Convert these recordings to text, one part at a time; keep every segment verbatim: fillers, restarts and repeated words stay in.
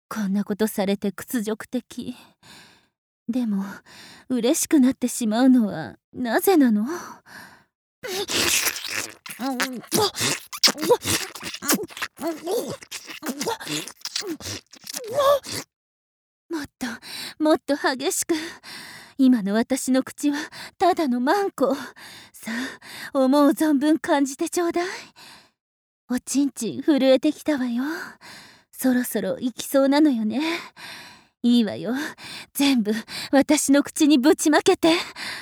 こんなことされて屈辱的。でも嬉しくなってしまうのはなぜなの？もっともっと激しく。今の私の口はただのマンコ。さあ思う存分感じてちょうだい。おちんちん震えてきたわよ。そろそろ行きそうなのよね。いいわよ、全部私の口にぶちまけて。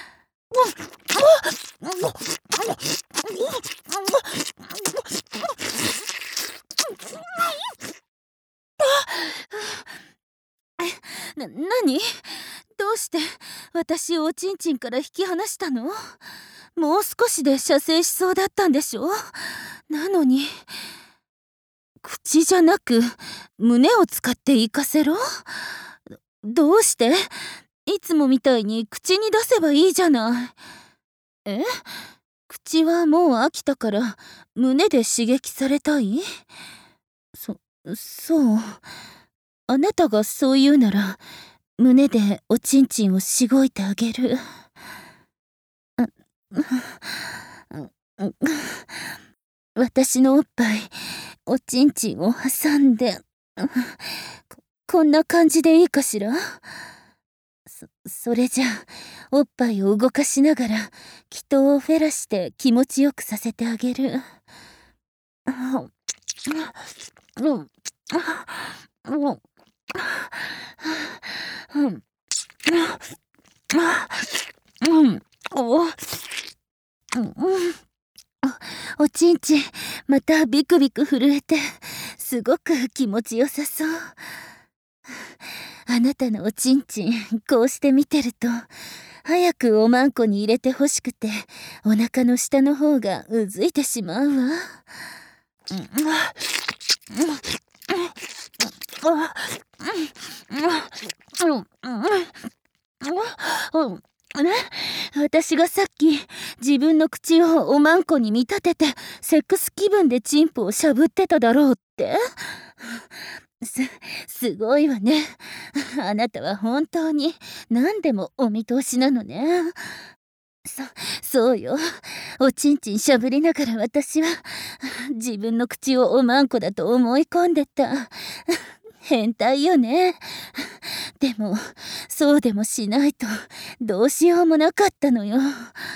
な、なに？どうして私をおちんちんから引き離したの？もう少しで射精しそうだったんでしょ？なのに口じゃなく胸を使って行かせろ？どうして？いつもみたいに口に出せばいいじゃない。え？口はもう飽きたから胸で刺激されたい？そ、そう。あなたがそう言うなら胸でおちんちんをしごいてあげる。私のおっぱいおちんちんを挟んで こ, こんな感じでいいかしら？そ, それじゃおっぱいを動かしながら気筒をフェラして気持ちよくさせてあげる。お, おちんちんまたビクビク震えてすごく気持ちよさそう。あなたのおちんちんこうして見てると早くおまんこに入れてほしくてお腹の下の方がうずいてしまうわ。私がさっき自分の口をおまんこに見立ててセックス気分でチンポをしゃぶってただろうって？す、すごいわね。あなたは本当に何でもお見通しなのね。そ、そうよ。おちんちんしゃぶりながら私は自分の口をおまんこだと思い込んでた。変態よね。でもそうでもしないとどうしようもなかったのよ。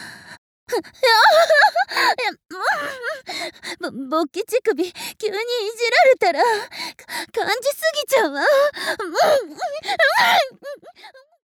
ぼ勃起乳首急にいじられたら感じすぎちゃうわ。